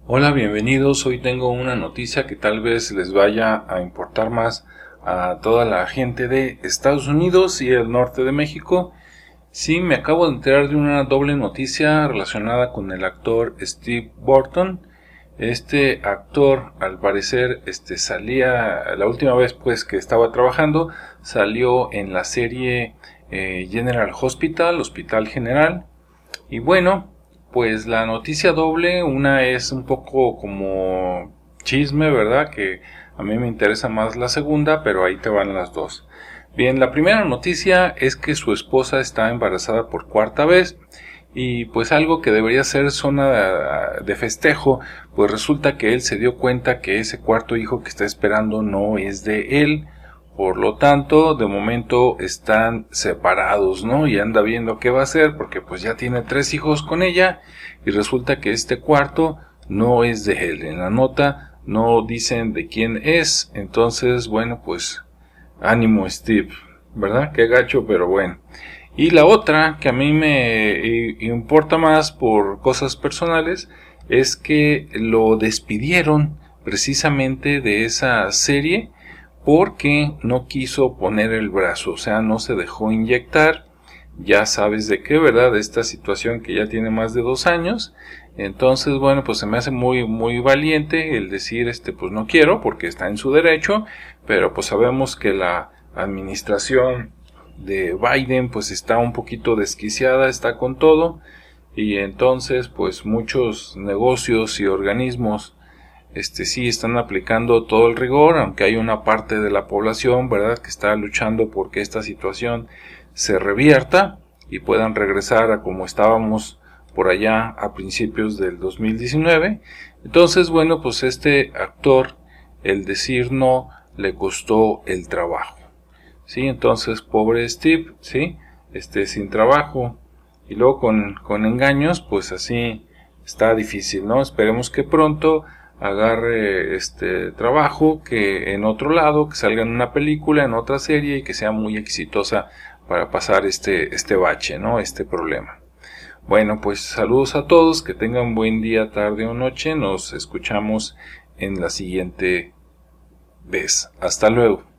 Hola, bienvenidos. Hoy tengo una noticia que tal vez les vaya a importar más a toda la gente de Estados Unidos y el norte de México. Sí, me acabo de enterar de una doble noticia relacionada con el actor Steve Burton. Este actor, al parecer, salía, la última vez pues que estaba trabajando, salió en la serie General Hospital, Hospital General. Y bueno, pues la noticia doble, una es un poco como chisme, ¿verdad? Que a mí me interesa más la segunda, pero ahí te van las dos. Bien, la primera noticia es que su esposa está embarazada por cuarta vez y pues algo que debería ser zona de festejo, pues resulta que él se dio cuenta que ese cuarto hijo que está esperando no es de él. Por lo tanto, de momento están separados, ¿no? Y anda viendo qué va a hacer porque pues ya tiene 3 hijos con ella y resulta que este cuarto no es de él. En la nota no dicen de quién es, entonces, bueno, pues ánimo Steve, ¿verdad? Qué gacho, pero bueno. Y la otra que a mí me importa más por cosas personales es que lo despidieron precisamente de esa serie porque no quiso poner el brazo, o sea, no se dejó inyectar. Ya sabes de qué, ¿verdad? De esta situación que ya tiene más de 2 años. Entonces, bueno, pues se me hace muy valiente el decir, pues no quiero, porque está en su derecho, pero pues sabemos que la administración de Biden pues está un poquito desquiciada, está con todo, y entonces pues muchos negocios y organismos sí están aplicando todo el rigor, aunque hay una parte de la población, ¿verdad?, que está luchando porque esta situación se revierta y puedan regresar a como estábamos por allá a principios del 2019. Entonces, bueno, pues este actor, el decir no, le costó el trabajo. Sí, entonces, pobre Steve, sí, sin trabajo y luego con engaños, pues así está difícil, ¿no? Esperemos que pronto agarre trabajo, que en otro lado, que salga en una película, en otra serie y que sea muy exitosa para pasar este bache, ¿no? Este problema. Bueno, pues saludos a todos, que tengan buen día, tarde o noche, nos escuchamos en la siguiente vez. Hasta luego.